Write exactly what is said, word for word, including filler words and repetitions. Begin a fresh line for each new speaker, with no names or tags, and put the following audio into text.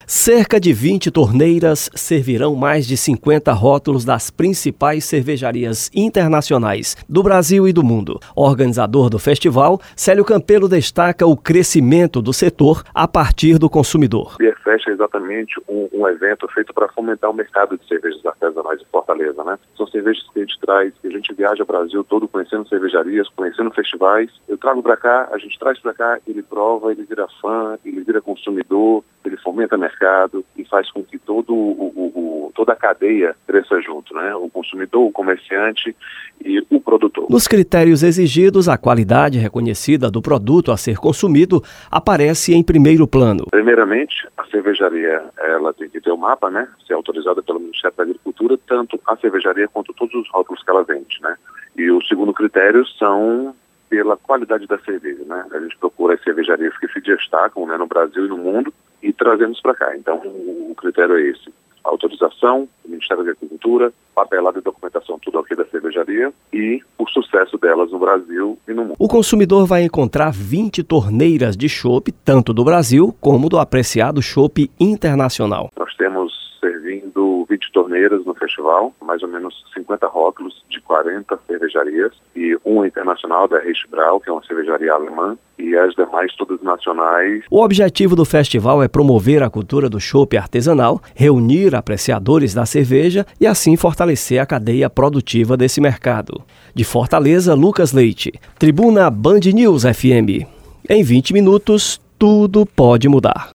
Cerca de vinte torneiras servirão mais de cinquenta rótulos das principais cervejarias internacionais do Brasil e do mundo. Organizador do festival, Célio Campelo destaca o crescimento do setor a partir do consumidor.
O Beer Fest é exatamente um, um evento feito para fomentar o mercado de cervejas artesanais de Fortaleza, né? São cervejas que a gente traz, que a gente viaja o Brasil todo conhecendo cervejarias, conhecendo festivais. Eu trago para cá, a gente traz para cá, ele prova, ele vira fã, ele vira consumidor, ele fomenta mercado e faz com que todo o, o, o, toda a cadeia cresça junto, né? O consumidor, o comerciante e o produtor.
Nos critérios exigidos, a qualidade reconhecida do produto a ser consumido aparece em primeiro plano.
Primeiramente, a cervejaria ela tem que ter o mapa, né? Ser autorizada pelo Ministério da Agricultura, tanto a cervejaria quanto todos os rótulos que ela vende, né? E o segundo critério são pela qualidade da cerveja, né? A gente procura as cervejarias que se destacam, né, no Brasil e no mundo e trazemos para cá. Então, o critério é esse. A autorização do Ministério da Agricultura, papelada e documentação, tudo aqui da cervejaria e o sucesso delas no Brasil e no mundo.
O consumidor vai encontrar vinte torneiras de chopp, tanto do Brasil como do apreciado chopp internacional.
Nós temos servindo vinte torneiras no festival, mais ou menos cinquenta rótulos de quarenta cervejarias e uma internacional da Reichsbrau, que é uma cervejaria alemã, e as demais todas nacionais.
O objetivo do festival é promover a cultura do chopp artesanal, reunir apreciadores da cerveja e assim fortalecer a cadeia produtiva desse mercado. De Fortaleza, Lucas Leite, Tribuna Band News F M. Em vinte minutos, tudo pode mudar.